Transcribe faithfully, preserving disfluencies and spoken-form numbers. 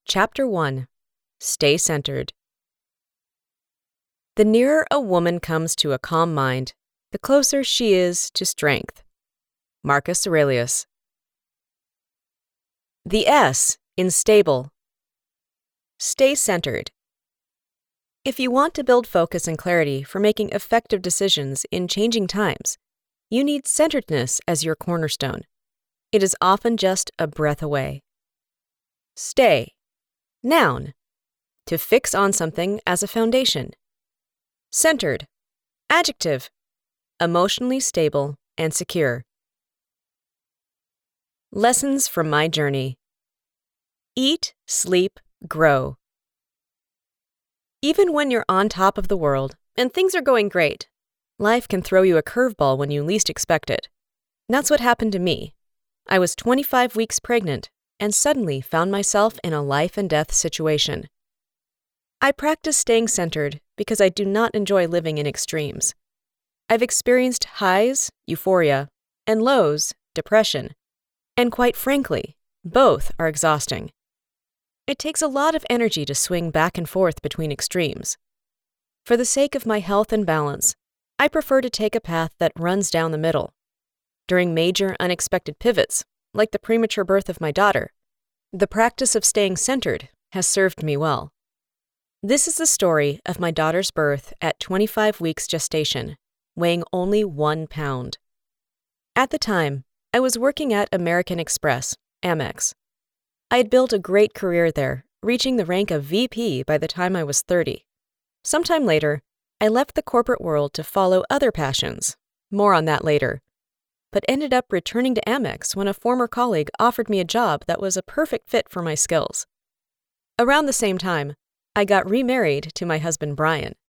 Chapter one. Stay Centered. The nearer a woman comes to a calm mind, the closer she is to strength. Marcus Aurelius. The S in stable. Stay centered. If you want to build focus and clarity for making effective decisions in changing times, you need centeredness as your cornerstone. It is often just a breath away. Stay. Noun. To fix on something as a foundation. Centered. Adjective. Emotionally stable and secure. Lessons from my journey. Eat, sleep, grow. Even when you're on top of the world and things are going great, life can throw you a curveball when you least expect it. That's what happened to me. I was twenty-five weeks pregnant and suddenly found myself in a life and death situation. I practice staying centered because I do not enjoy living in extremes. I've experienced highs, euphoria, and lows, depression, and quite frankly, both are exhausting. It takes a lot of energy to swing back and forth between extremes. For the sake of my health and balance, I prefer to take a path that runs down the middle. During major unexpected pivots, like the premature birth of my daughter, the practice of staying centered has served me well. This is the story of my daughter's birth at twenty-five weeks gestation, weighing only one pound. At the time, I was working at American Express, Amex. I had built a great career there, reaching the rank of V P by the time I was thirty. Sometime later, I left the corporate world to follow other passions, more on that later, but ended up returning to Amex when a former colleague offered me a job that was a perfect fit for my skills. Around the same time, I got remarried to my husband Brian.